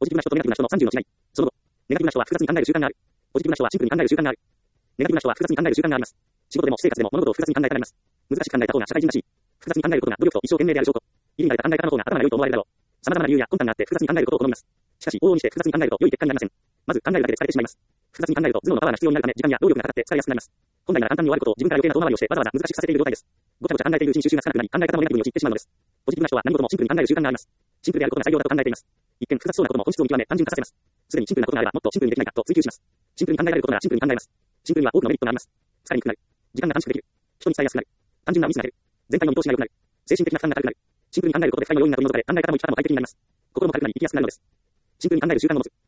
ジティブな人とネガティブな人の30の違い。その後、ネガティブな人は複雑に考える習慣がある。ポジティブな人はシンプルに考える習慣がある。ネガティブな人は複雑に考える習慣があります。仕事でも私生活でも物事を複雑に考えられます。難しく考えた方が社会人らしい。複雑に考えることが努力と一生懸命である証拠。意味が出た考え方の方が頭が良いと思われるだろう。様々な理由や魂胆があって複雑に考えることを好みます。しかし、往々にして複雑に考えると良い結果になりません。まず考えるだけで疲れてしまいます。複雑に考えると頭脳のパワーが必要になるため時間や労力がかかって疲れやすくなります。本来なら簡単に終わることを自分から余計な遠回りをしてわざわざ難しくさせている状態です。ごちゃごちゃ考えているうちに収集が少なくなり考え方もネガティブに陥ってしまうのです。ポジティブな人は何事もシンプルに考える習慣があります。シンプルであることが最良だと考えています。一見複雑そうなことも本質を見極め単純化させます。すでにシンプルなことがあればもっとシンプルにできないかと追求します。シンプルに考えられることならシンプルに考えます。シンプルには多くのメリットがあります。疲れにくくなる。時間が短縮できる。人に伝えやすくなる。単純なミスが減る。全体の見通しが良くなる。精神的な負担が軽くなる。シンプルに考えることで不快の要因が取り除かれ考え方も生き方も快適になります。心も軽くなり生きやすくなるのです。シンプルに考える習慣を持つ。